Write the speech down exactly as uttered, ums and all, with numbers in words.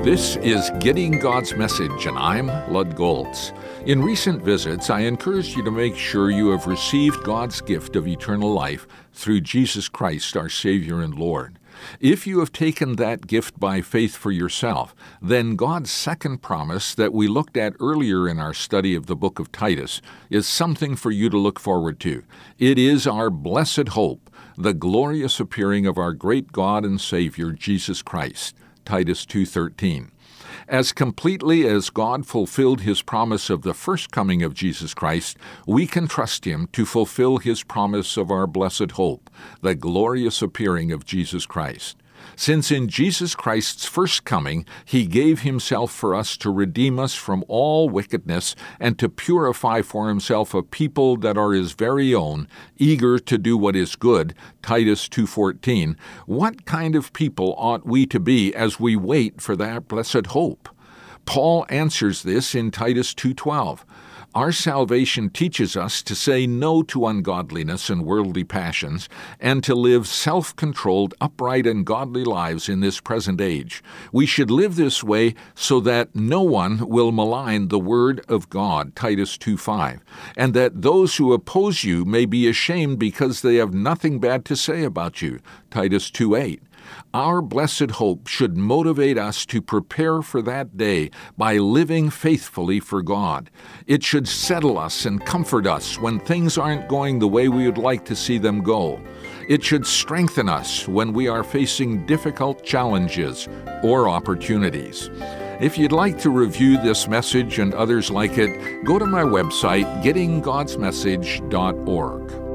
This is Getting God's Message, and I'm Lud Goltz. In recent visits, I encouraged you to make sure you have received God's gift of eternal life through Jesus Christ, our Savior and Lord. If you have taken that gift by faith for yourself, then God's second promise that we looked at earlier in our study of the book of Titus is something for you to look forward to. It is our blessed hope, the glorious appearing of our great God and Savior, Jesus Christ. Titus two thirteen. As completely as God fulfilled His promise of the first coming of Jesus Christ, we can trust Him to fulfill His promise of our blessed hope, the glorious appearing of Jesus Christ. Since in Jesus Christ's first coming, He gave Himself for us to redeem us from all wickedness and to purify for Himself a people that are His very own, eager to do what is good, Titus two fourteen, what kind of people ought we to be as we wait for that blessed hope? Paul answers this in Titus two twelve. Our salvation teaches us to say no to ungodliness and worldly passions, and to live self-controlled, upright, and godly lives in this present age. We should live this way so that no one will malign the word of God, Titus two five, and that those who oppose you may be ashamed because they have nothing bad to say about you, Titus two eight. Our blessed hope should motivate us to prepare for that day by living faithfully for God. It should settle us and comfort us when things aren't going the way we would like to see them go. It should strengthen us when we are facing difficult challenges or opportunities. If you'd like to review this message and others like it, go to my website, getting gods message dot org.